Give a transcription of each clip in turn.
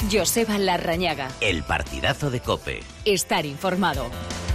Joseba Larrañaga. El partidazo de COPE. Estar informado.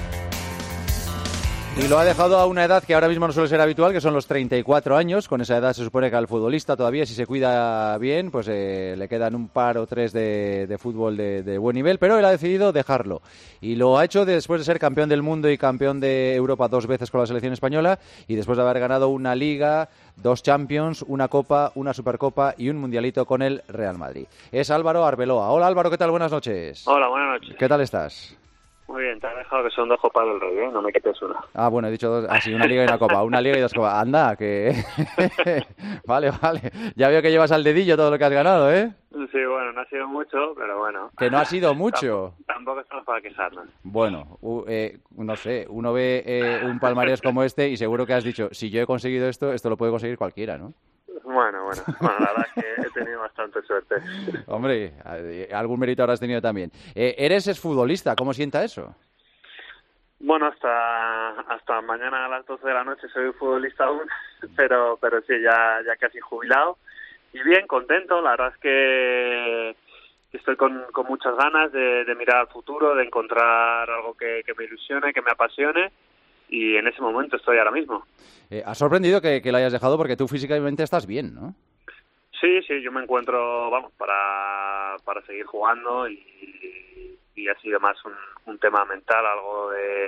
Y lo ha dejado a una edad que ahora mismo no suele ser habitual, que son los 34 años. Con esa edad se supone que al futbolista todavía, si se cuida bien, pues le quedan un par o tres de fútbol de buen nivel, pero él ha decidido dejarlo. Y lo ha hecho después de ser campeón del mundo y campeón de Europa 2 veces con la selección española, y después de haber ganado una Liga, 2 Champions, una Copa, una Supercopa y un Mundialito con el Real Madrid. Es Álvaro Arbeloa. Hola Álvaro, ¿qué tal? Buenas noches. Hola, buenas noches. ¿Qué tal estás? Muy bien, te has dejado que son 2 copas del Rey, ¿eh? No me quites una. Ah, bueno, he dicho 2. Ah, sí, una Liga y una Copa. Una Liga y 2 Copas. Anda, que... Vale. Ya veo que llevas al dedillo todo lo que has ganado, ¿eh? Sí, bueno, no ha sido mucho, pero bueno. Que no ha sido mucho. Tampoco estamos para quejarnos. Bueno, no sé, uno ve un palmarés como este y seguro que has dicho, si yo he conseguido esto lo puede conseguir cualquiera, ¿no? Bueno, la verdad es que he tenido bastante suerte. Hombre, algún mérito habrás tenido también. ¿Eres exfutbolista? ¿Cómo sienta eso? Bueno, hasta mañana a las 12 de la noche soy futbolista aún, pero sí, ya casi jubilado. Y bien, contento, la verdad es que estoy con muchas ganas de mirar al futuro, de encontrar algo que me ilusione, que me apasione, y en ese momento estoy ahora mismo. ¿Has sorprendido que lo hayas dejado? Porque tú físicamente estás bien, ¿no? Sí, yo me encuentro, para seguir jugando y ha sido más un tema mental, algo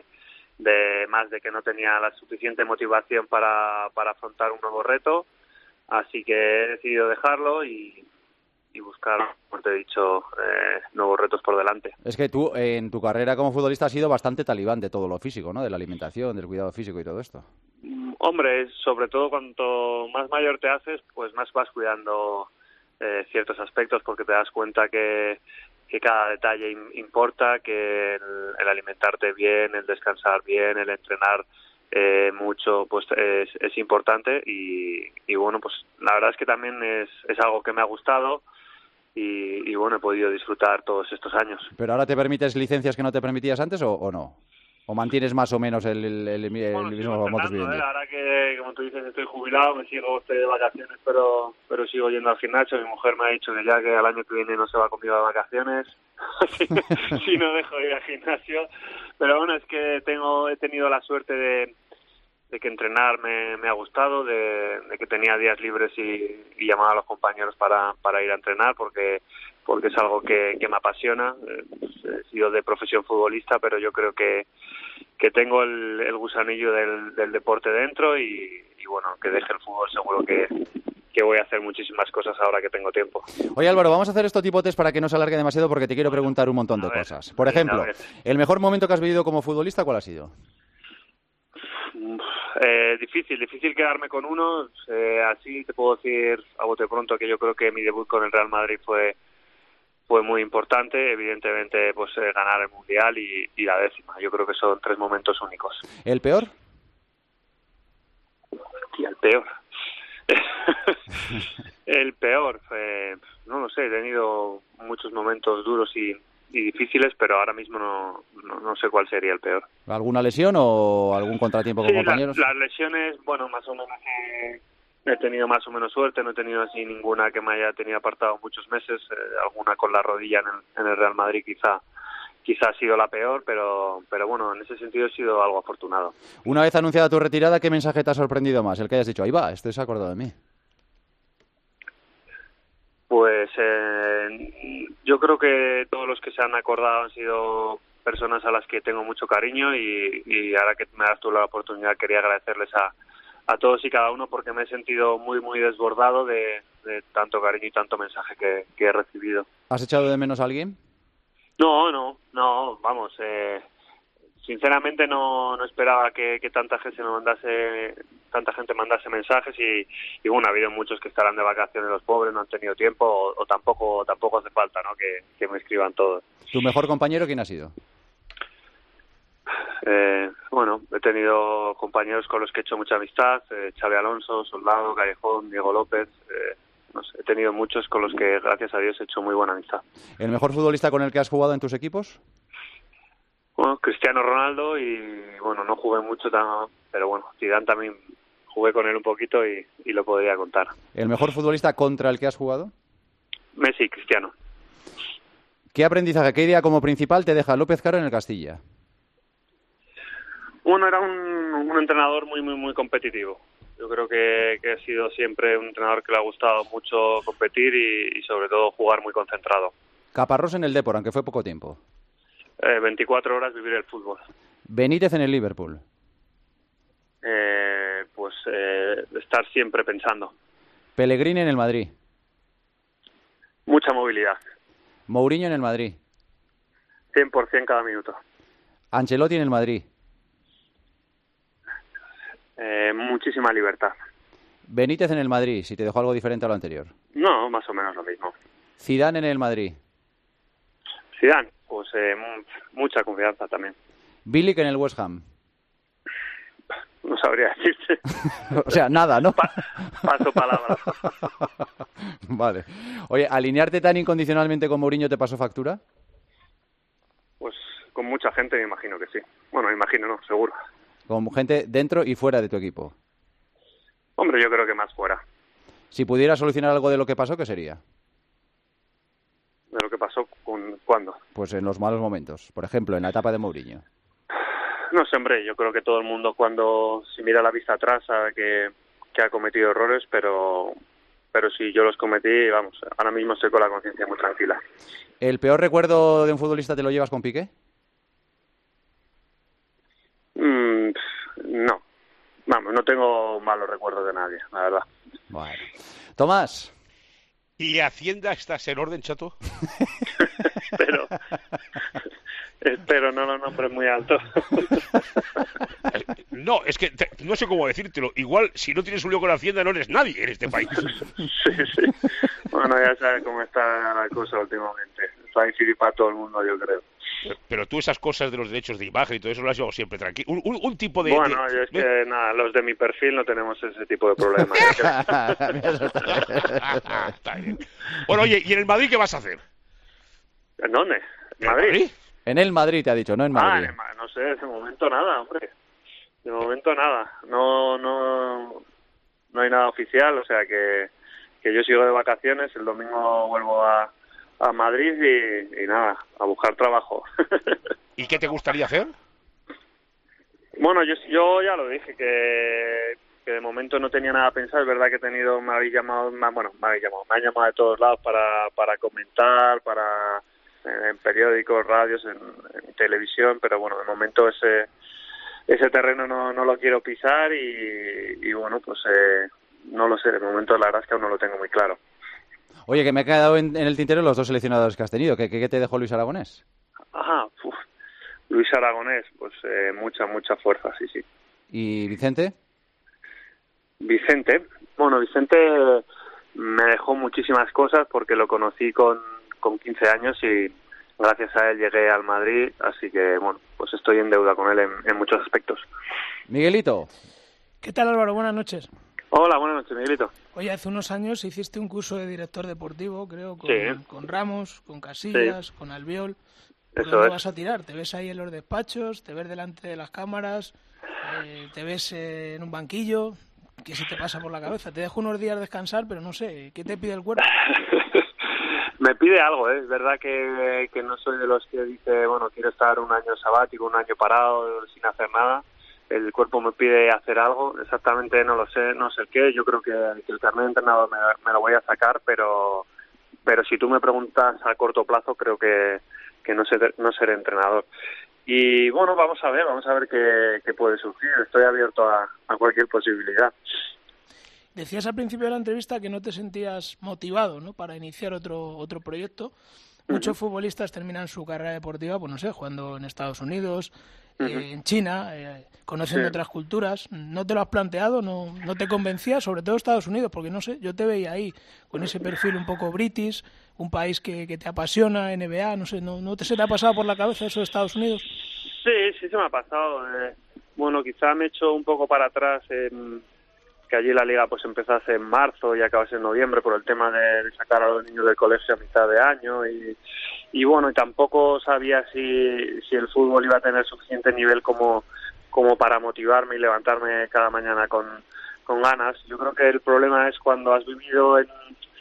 de más de que no tenía la suficiente motivación para afrontar un nuevo reto, así que he decidido dejarlo y buscar, como te he dicho, nuevos retos por delante. Es que tú, en tu carrera como futbolista, has sido bastante talibán de todo lo físico, ¿no? De la alimentación, del cuidado físico y todo esto. Hombre, sobre todo cuanto más mayor te haces, pues más vas cuidando ciertos aspectos, porque te das cuenta que cada detalle importa, que el alimentarte bien, el descansar bien, el entrenar mucho, pues es importante y bueno, pues la verdad es que también es algo que me ha gustado y bueno, he podido disfrutar todos estos años. ¿Pero ahora te permites licencias que no te permitías antes o no? ¿O mantienes más o menos el mismo modus vivendi? Ahora que, como tú dices, estoy jubilado, estoy de vacaciones, pero sigo yendo al gimnasio. Mi mujer me ha dicho que ya que al año que viene no se va conmigo de vacaciones, si no dejo de ir al gimnasio. Pero bueno, es que he tenido la suerte de que entrenar me ha gustado, de que tenía días libres y llamaba a los compañeros para ir a entrenar, porque es algo que me apasiona. He sido de profesión futbolista, pero yo creo que tengo el gusanillo del deporte dentro y bueno, que deje el fútbol seguro que voy a hacer muchísimas cosas ahora que tengo tiempo. Oye Álvaro, vamos a hacer este tipo de test para que no se alargue demasiado porque te quiero preguntar un montón de cosas. Por ejemplo, ¿el mejor momento que has vivido como futbolista cuál ha sido? Difícil quedarme con uno. Así te puedo decir a bote pronto que yo creo que mi debut con el Real Madrid fue muy importante. Evidentemente, pues ganar el Mundial y la 10ª. Yo creo que son 3 momentos únicos. ¿El peor? Hostia, el peor. El peor. No lo sé, he tenido muchos momentos duros y difíciles, pero ahora mismo no sé cuál sería el peor. ¿Alguna lesión o algún contratiempo con compañeros? Las lesiones, bueno, más o menos he tenido más o menos suerte, no he tenido así ninguna que me haya tenido apartado muchos meses, alguna con la rodilla en el Real Madrid quizá ha sido la peor, pero bueno, en ese sentido he sido algo afortunado. Una vez anunciada tu retirada, ¿qué mensaje te ha sorprendido más? El que hayas dicho, ahí va, se ha acordado de mí. Pues yo creo que todos los que se han acordado han sido personas a las que tengo mucho cariño y ahora que me das tú la oportunidad quería agradecerles a todos y cada uno porque me he sentido muy muy desbordado de tanto cariño y tanto mensaje que he recibido. ¿Has echado de menos a alguien? No, vamos, sinceramente no esperaba que tanta gente mandase mensajes y bueno, ha habido muchos que estarán de vacaciones, los pobres no han tenido tiempo o tampoco hace falta, ¿no? Que me escriban todos. ¿Tu mejor compañero quién ha sido? Bueno, he tenido compañeros con los que he hecho mucha amistad, Xavi Alonso, Soldado, Callejón, Diego López, no sé, he tenido muchos con los que gracias a Dios he hecho muy buena amistad. ¿El mejor futbolista con el que has jugado en tus equipos? Bueno, Cristiano Ronaldo y bueno, no jugué mucho, pero bueno, Zidane también jugué con él un poquito y lo podría contar. ¿El mejor futbolista contra el que has jugado? Messi, Cristiano. ¿Qué aprendizaje, qué idea como principal te deja López Caro en el Castilla? Bueno, era un entrenador muy, muy, muy competitivo. Yo creo que ha sido siempre un entrenador que le ha gustado mucho competir y sobre todo jugar muy concentrado. Caparrós en el Depor, aunque fue poco tiempo. 24 horas vivir el fútbol. Benítez en el Liverpool. Estar siempre pensando. Pellegrini en el Madrid. Mucha movilidad. Mourinho en el Madrid. 100% cada minuto. Ancelotti en el Madrid. Muchísima libertad. Benítez en el Madrid, si te dejó algo diferente a lo anterior. No, más o menos lo mismo. Zidane en el Madrid. Zidane, pues mucha confianza también. Bilic en el West Ham. No sabría decirte. O sea, nada, ¿no? Paso palabra. Vale. Oye, ¿alinearte tan incondicionalmente con Mourinho te pasó factura? Pues con mucha gente me imagino que sí. Bueno, me imagino, no, seguro. Con gente dentro y fuera de tu equipo. Hombre, yo creo que más fuera. Si pudieras solucionar algo de lo que pasó, ¿qué sería? ¿De lo que pasó cuándo? Pues en los malos momentos. Por ejemplo, en la etapa de Mourinho. No sé, hombre, yo creo que todo el mundo cuando si mira la vista atrás sabe que ha cometido errores, pero si yo los cometí, vamos, ahora mismo estoy con la conciencia muy tranquila. ¿El peor recuerdo de un futbolista te lo llevas con Piqué? No. Vamos, no tengo malos recuerdos de nadie, la verdad. Bueno. Tomás. ¿Y Hacienda estás en orden, chato? Espero no lo nombres muy alto. No, es que no sé cómo decírtelo. Igual, si no tienes un lío con Hacienda, no eres nadie en este país. Sí. Bueno, ya sabes cómo está la cosa últimamente. Está difícil para todo el mundo, yo creo. Pero tú esas cosas de los derechos de imagen y todo eso lo has llevado siempre tranquilo. Un tipo de... Bueno, yo es que nada, los de mi perfil no tenemos ese tipo de problemas. Está bien. Bueno, oye, ¿y en el Madrid qué vas a hacer? ¿En dónde? ¿En Madrid? En el Madrid te ha dicho, no en Madrid. No sé, de momento nada, hombre. De momento nada. No hay nada oficial, o sea que yo sigo de vacaciones, el domingo vuelvo a Madrid y nada, a buscar trabajo. ¿Y qué te gustaría hacer? Bueno, yo ya lo dije, que de momento no tenía nada pensado. Es verdad que me han llamado de todos lados para comentar, en periódicos, radios, en televisión, pero bueno, de momento ese terreno no lo quiero pisar y bueno, pues no lo sé, de momento la verdad es que aún no lo tengo muy claro. Oye, que me he quedado en el tintero los dos seleccionadores que has tenido. ¿Qué te dejó Luis Aragonés? Luis Aragonés, pues mucha fuerza, sí. ¿Y Vicente? Vicente me dejó muchísimas cosas porque lo conocí con 15 años y gracias a él llegué al Madrid, así que bueno, pues estoy en deuda con él en muchos aspectos. Miguelito. ¿Qué tal, Álvaro? Buenas noches. Hola, buenas noches, Miguelito. Oye, hace unos años hiciste un curso de director deportivo, creo, con Ramos, con Casillas, con Albiol. ¿Por dónde vas a tirar? ¿Te ves ahí en los despachos? ¿Te ves delante de las cámaras? ¿Te ves en un banquillo? ¿Qué se te pasa por la cabeza? Te dejo unos días descansar, pero no sé, ¿qué te pide el cuerpo? Me pide algo, es verdad que no soy de los que dice, bueno, quiero estar un año sabático, un año parado sin hacer nada. El cuerpo me pide hacer algo, exactamente no sé el qué. Yo creo que el carnet de entrenador me lo voy a sacar, pero si tú me preguntas a corto plazo, creo que no seré entrenador. Y bueno, vamos a ver qué puede surgir. Estoy abierto a cualquier posibilidad. Decías al principio de la entrevista que no te sentías motivado, ¿no?, para iniciar otro proyecto. Muchos futbolistas terminan su carrera deportiva, pues no sé, jugando en Estados Unidos, en China, conociendo otras culturas. ¿No te lo has planteado? ¿No te convencía? Sobre todo Estados Unidos, porque no sé, yo te veía ahí con ese perfil un poco british, un país que te apasiona, NBA, no sé, ¿no se te ha pasado por la cabeza eso de Estados Unidos? Sí, se me ha pasado. Bueno, quizá me he hecho un poco para atrás que allí la liga pues empezase en marzo y acabase en noviembre por el tema de sacar a los niños del colegio a mitad de año y bueno, y tampoco sabía si el fútbol iba a tener suficiente nivel como para motivarme y levantarme cada mañana con ganas. Yo creo que el problema es cuando has vivido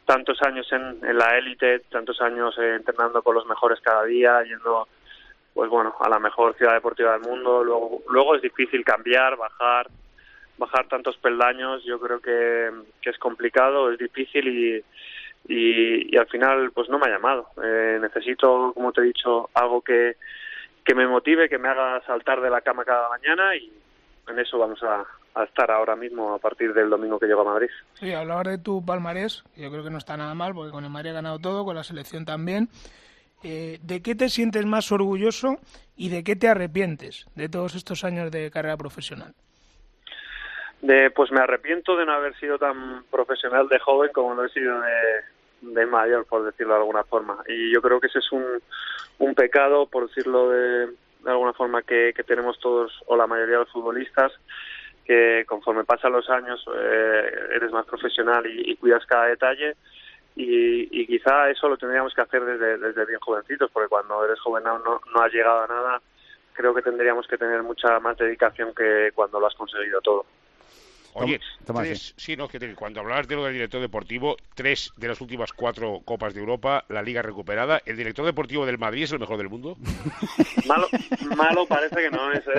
tantos años en la élite, tantos años entrenando con los mejores cada día, yendo pues bueno, a la mejor ciudad deportiva del mundo. Luego es difícil cambiar, bajar tantos peldaños. Yo creo que es complicado, es difícil y al final pues no me ha llamado. Necesito, como te he dicho, algo que me motive, que me haga saltar de la cama cada mañana, y en eso vamos a estar ahora mismo a partir del domingo que llego a Madrid. Sí, hablar de tu palmarés, yo creo que no está nada mal, porque con el Madrid ha ganado todo, con la selección también. ¿De qué te sientes más orgulloso y de qué te arrepientes de todos estos años de carrera profesional? Pues me arrepiento de no haber sido tan profesional de joven como lo he sido de mayor, por decirlo de alguna forma. Y yo creo que ese es un pecado, por decirlo de alguna forma, que tenemos todos o la mayoría de los futbolistas, que conforme pasan los años eres más profesional y cuidas cada detalle, y quizá eso lo tendríamos que hacer desde bien jovencitos, porque cuando eres joven no has llegado a nada. Creo que tendríamos que tener mucha más dedicación que cuando lo has conseguido todo. Oye, Tomás, cuando hablabas de lo del director deportivo, 3 de las últimas 4 Copas de Europa, la Liga recuperada, ¿el director deportivo del Madrid es el mejor del mundo? Malo parece que no es.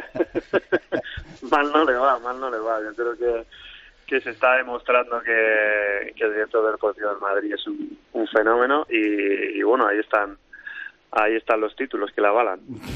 Mal no le va. Yo creo que se está demostrando que el director deportivo del Madrid es un fenómeno, y bueno, ahí están los títulos que la avalan.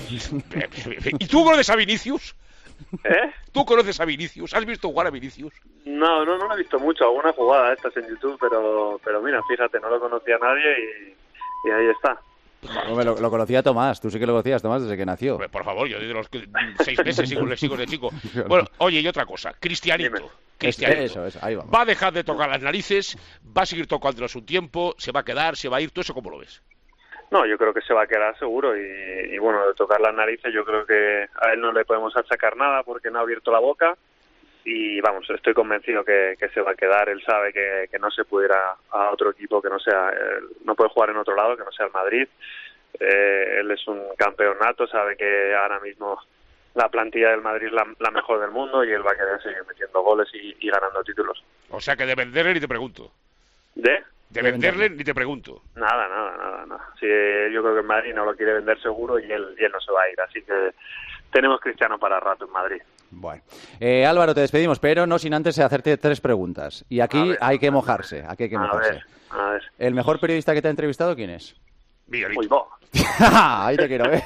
¿Y tú conoces a Vinicius? ¿Eh? ¿Tú conoces a Vinicius? ¿Has visto jugar a Vinicius? No lo he visto mucho, alguna jugada estas en YouTube, pero mira, fíjate, no lo conocía nadie y ahí está. Hombre, lo conocía Tomás, tú sí que lo conocías, Tomás, desde que nació. Por favor, yo desde los 6 meses sigo de chico. Bueno, oye, y otra cosa, Cristianito. Eso, ahí vamos. ¿Va a dejar de tocar las narices? ¿Va a seguir tocándolas un tiempo? ¿Se va a quedar? ¿Se va a ir? ¿Tú eso cómo lo ves? No, yo creo que se va a quedar seguro, y bueno, de tocar las narices yo creo que a él no le podemos achacar nada porque no ha abierto la boca, y vamos, estoy convencido que se va a quedar. Él sabe que no se puede ir a otro equipo que no sea, no puede jugar en otro lado que no sea el Madrid. Él es un campeón nato, sabe que ahora mismo la plantilla del Madrid es la mejor del mundo, y él va a querer seguir metiendo goles y ganando títulos. O sea que de venderle ni te pregunto. De venderle ni te pregunto. Nada. Sí, yo creo que el Madrid no lo quiere vender seguro, y él no se va a ir. Así que tenemos Cristiano para rato en Madrid. Bueno, Álvaro, te despedimos, pero no sin antes hacerte 3 preguntas. Y aquí hay que mojarse. A ver. ¿El mejor periodista que te ha entrevistado quién es? Miguelito. Ahí te quiero ver.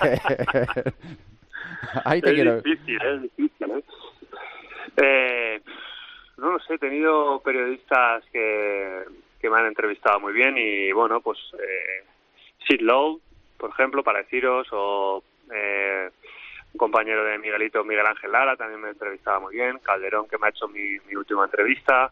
Es difícil. No lo sé, he tenido periodistas que me han entrevistado muy bien, y bueno, pues Sid Lowe, por ejemplo, para deciros, o un compañero de Miguelito, Miguel Ángel Lara, también me entrevistaba muy bien. Calderón, que me ha hecho mi última entrevista.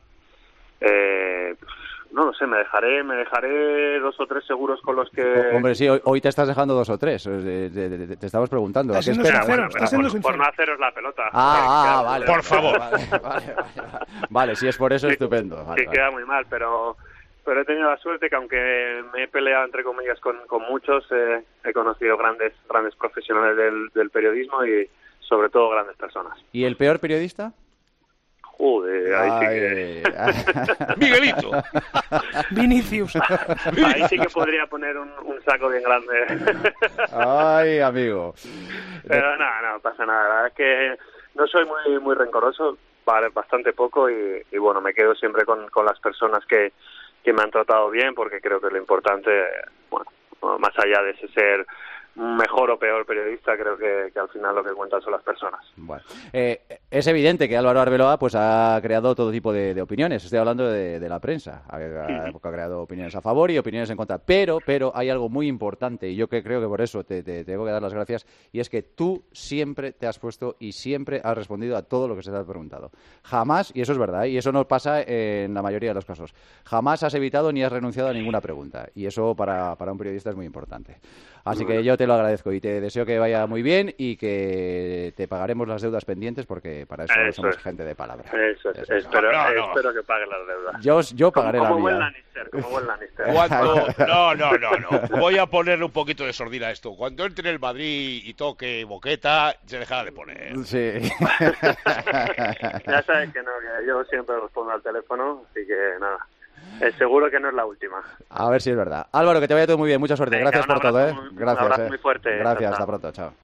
No lo sé, me dejaré 2 o 3 seguros con los que... Hombre, sí, hoy te estás dejando 2 o 3. Te estamos preguntando. ¿A qué esperas? Por no haceros la pelota. Vale. Por favor. Vale, si es por eso, estupendo. Vale. Queda muy mal, pero he tenido la suerte que, aunque me he peleado, entre comillas, con muchos, he conocido grandes profesionales del periodismo, y sobre todo grandes personas. ¿Y el peor periodista? Joder, ahí sí que... Miguelito. Vinicius. Ahí sí que podría poner un saco bien grande. Ay, amigo. Pero no pasa nada. La verdad es que no soy muy rencoroso, vale, bastante poco, y bueno, me quedo siempre con las personas que me han tratado bien, porque creo que lo importante, bueno, más allá de ese ser mejor o peor periodista, creo que al final lo que cuentan son las personas. Bueno, es evidente que Álvaro Arbeloa pues ha creado todo tipo de opiniones. Estoy hablando de la prensa. Ha creado opiniones a favor y opiniones en contra. Pero hay algo muy importante, y yo creo que por eso te tengo que dar las gracias, y es que tú siempre te has puesto y siempre has respondido a todo lo que se te ha preguntado. Jamás, y eso es verdad, y eso no pasa en la mayoría de los casos, jamás has evitado ni has renunciado a ninguna pregunta. Y eso para un periodista es muy importante. Así que yo te lo agradezco y te deseo que vaya muy bien, y que te pagaremos las deudas pendientes, porque para eso somos gente de palabra. Eso es. Espero que pague las deudas. Yo pagaré la mía. Como buen Lannister. No. Voy a ponerle un poquito de sordina a esto. Cuando entre en el Madrid y toque Boqueta, se dejará de poner. Sí. Ya sabes que yo siempre respondo al teléfono, así que nada. Seguro que no es la última. A ver si es verdad. Álvaro, que te vaya todo muy bien. Mucha suerte. Venga, Gracias por todo, ¿eh? Gracias. Un abrazo muy fuerte. Gracias, Chao, hasta chao. pronto. Chao.